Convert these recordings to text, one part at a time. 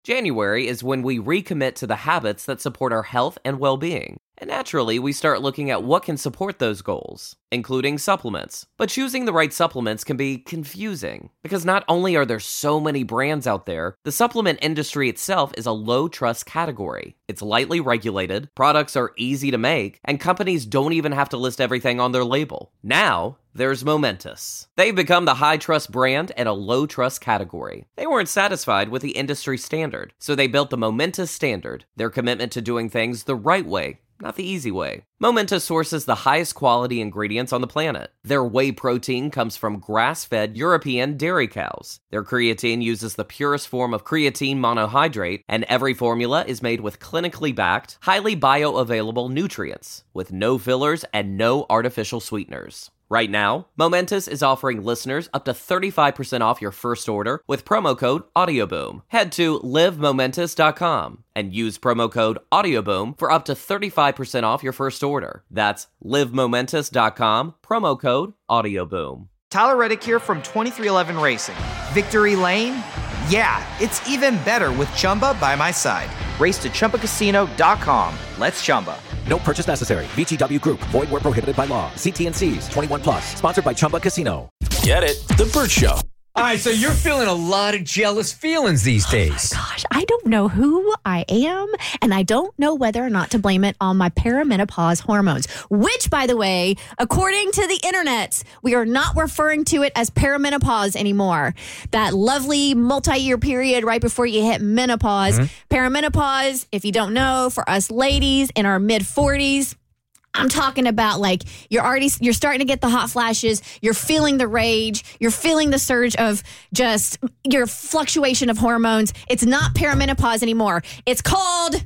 January is when we recommit to the habits that support our health and well-being. And naturally, we start looking at what can support those goals, including supplements. But choosing the right supplements can be confusing, because not only are there so many brands out there, the supplement industry itself is a low-trust category. It's lightly regulated, products are easy to make, and companies don't even have to list everything on their label. Now, there's Momentous. They've become the high-trust brand in a low-trust category. They weren't satisfied with the industry standard, so they built the Momentous Standard, their commitment to doing things the right way, not the easy way. Momentous sources the highest quality ingredients on the planet. Their whey protein comes from grass-fed European dairy cows. Their creatine uses the purest form of creatine monohydrate, and every formula is made with clinically backed, highly bioavailable nutrients, with no fillers and no artificial sweeteners. Right now, Momentous is offering listeners up to 35% off your first order with promo code AudioBoom. Head to livemomentous.com and use promo code AudioBoom for up to 35% off your first order. That's livemomentous.com, promo code AudioBoom. Tyler Reddick here from 2311 Racing. Victory Lane? Yeah, it's even better with Chumba by my side. Race to ChumbaCasino.com. Let's Chumba. No purchase necessary. VGW Group. Void where prohibited by law. See T&Cs. 21 plus. Sponsored by Chumba Casino. Get it? The Burt Show. All right, so you're feeling a lot of jealous feelings these days. Oh my gosh, I don't know who I am, and I don't know whether or not to blame it on my perimenopause hormones, which, by the way, according to the internet, we are not referring to it as perimenopause anymore. That lovely multi-year period right before you hit menopause. Perimenopause, if you don't know, for us ladies in our mid-40s, I'm talking about like you're starting to get the hot flashes. You're feeling the rage. You're feeling the surge of just your fluctuation of hormones. It's not perimenopause anymore. It's called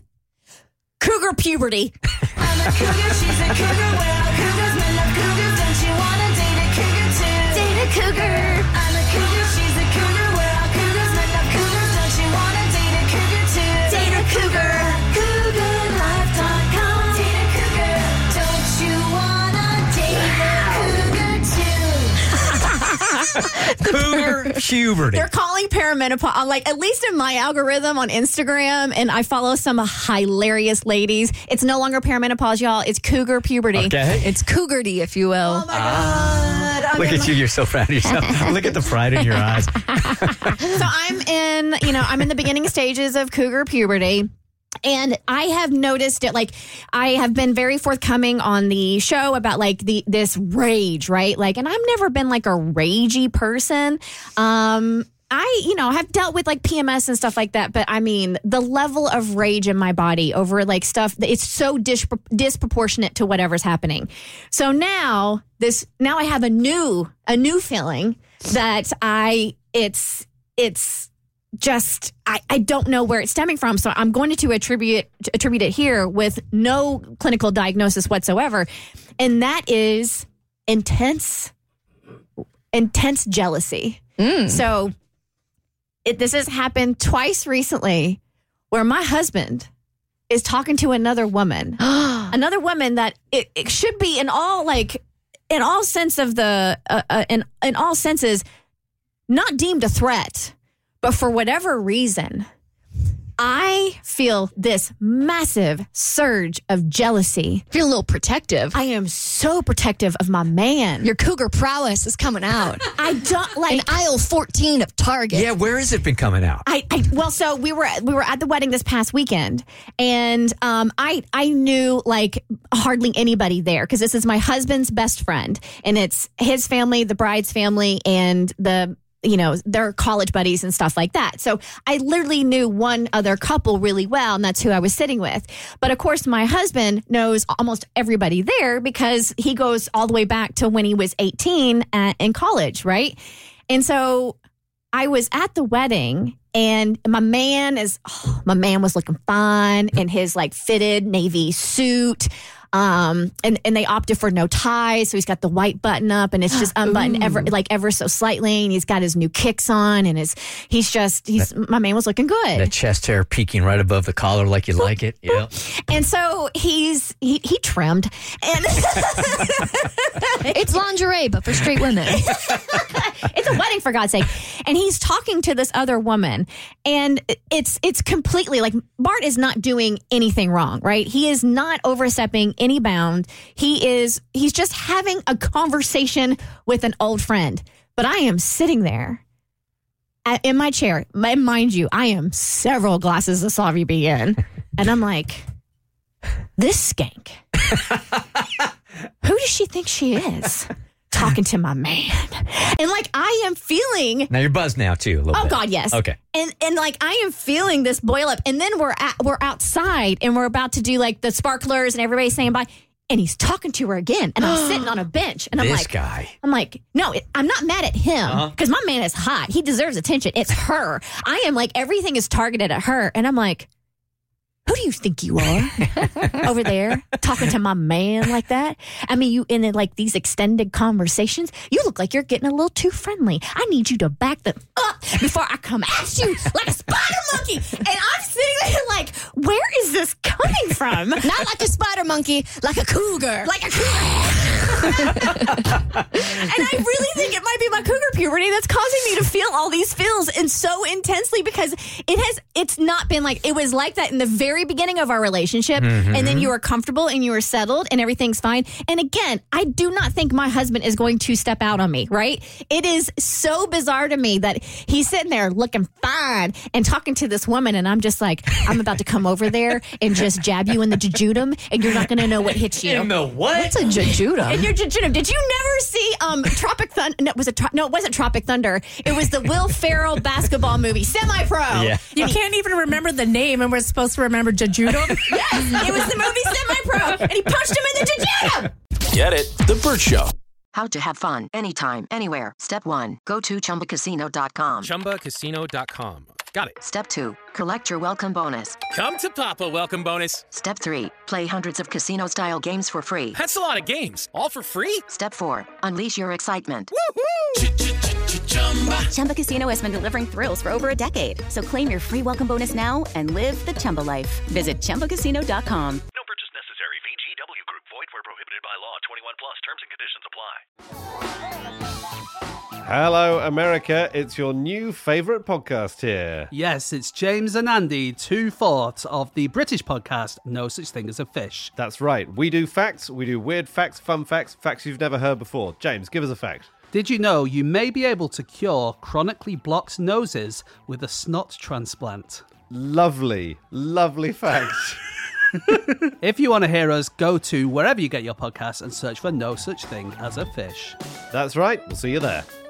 cougar puberty. I'm a cougar, she's a cougar. We're all cougars, men love cougars. Don't you want to date a cougar too? Date a cougar. I'm a cougar, she's a cougar. We're all cougars, men love cougars. Don't you want to date a cougar too? Date a cougar. CougarLife.com. Cougar puberty. They're calling perimenopause, like at least in my algorithm on Instagram, and I follow some hilarious ladies. It's no longer perimenopause, y'all. It's cougar puberty. Okay. It's cougarty, if you will. Oh my God. Look at you. You're so proud of yourself. Look at the pride in your eyes. So I'm in the beginning stages of cougar puberty. And I have noticed it, like, I have been very forthcoming on the show about, like, this rage, right? Like, and I've never been, like, a ragey person. I have dealt with, like, PMS and stuff like that. But, I mean, the level of rage in my body over, like, stuff, it's so disproportionate to whatever's happening. So now I have a new feeling that it's just I don't know where it's stemming from, so I'm going to attribute it here with no clinical diagnosis whatsoever, and that is intense jealousy. So this has happened twice recently, where my husband is talking to another woman, another woman that it should be in all sense of the in all senses not deemed a threat. But for whatever reason, I feel this massive surge of jealousy. Feel a little protective. I am so protective of my man. Your cougar prowess is coming out. I don't like in aisle 14 of Target. Yeah, where has it been coming out? So we were at the wedding this past weekend, and I knew like hardly anybody there because this is my husband's best friend, and it's his family, the bride's family, and their college buddies and stuff like that. So I literally knew one other couple really well, and that's who I was sitting with. But of course, my husband knows almost everybody there because he goes all the way back to when he was 18 in college, right? And so I was at the wedding, and my man was looking fine in his like fitted navy suit. And they opted for no ties, so he's got the white button up, and it's just unbuttoned ever so slightly, and he's got his new kicks on, and my man was looking good. The chest hair peeking right above the collar like you like it. Yeah. And so he trimmed, and It's lingerie, but for straight women. it's a wedding, for God's sake. And he's talking to this other woman, and it's completely like Bart is not doing anything wrong, right? He is not overstepping any bound. He's just having a conversation with an old friend. But I am sitting there in my chair, and mind you, I am several glasses of Savvy B in, and I'm like, this skank. Who does she think she is? Talking to my man. And like I am feeling. Now you're buzzed now too. A little bit. God, yes. Okay. And like I am feeling this boil up. And then we're outside and we're about to do like the sparklers and everybody's saying bye. And he's talking to her again. And I'm sitting on a bench. And I'm This like, guy. I'm like, no, I'm not mad at him because my man is hot. He deserves attention. It's her. I am like, everything is targeted at her. And I'm like, who do you think you are over there talking to my man like that? I mean, you in like these extended conversations, you look like you're getting a little too friendly. I need you to back them up before I come at you like a spider monkey. And I'm sitting there like, where is this coming from? Not like a spider monkey, like a cougar. Like a cougar. And I really think it might be my cougar puberty that's causing me to feel all these feels and so intensely because it's not been like, it was like that in the very beginning of our relationship. And then you were comfortable and you were settled and everything's fine. And again, I do not think my husband is going to step out on me, right? It is so bizarre to me that he's sitting there looking fine and talking to this woman. And I'm just like, I'm about to come over there and just jab you in the jejunum and you're not going to know what hits you. In the what? What's a jejunum? In your jejunum. Did you never see Tropic Thunder? No, it wasn't Tropic Thunder. It was the Will Ferrell basketball movie, Semi-Pro. Yeah. You can't even remember the name, and we're supposed to remember jejunum? Yes, it was the movie Semi-Pro, and he punched him in the jejunum. Get it? The Burt Show. How to have fun anytime, anywhere. Step 1. Go to ChumbaCasino.com. ChumbaCasino.com. Got it. Step 2. Collect your welcome bonus. Come to Papa welcome bonus. Step 3. Play hundreds of casino-style games for free. That's a lot of games. All for free? Step 4. Unleash your excitement. Chumba Casino has been delivering thrills for over a decade. So claim your free welcome bonus now and live the Chumba life. Visit ChumbaCasino.com. No purchase necessary. VGW Group. Void where prohibited by law. 21 plus. Terms and conditions apply. Hello, America. It's your new favourite podcast here. Yes, it's James and Andy, 2/4 of the British podcast No Such Thing as a Fish. That's right. We do facts. We do weird facts, fun facts, facts you've never heard before. James, give us a fact. Did you know you may be able to cure chronically blocked noses with a snot transplant? Lovely, lovely fact. If you want to hear us, go to wherever you get your podcasts and search for No Such Thing as a Fish. That's right. We'll see you there.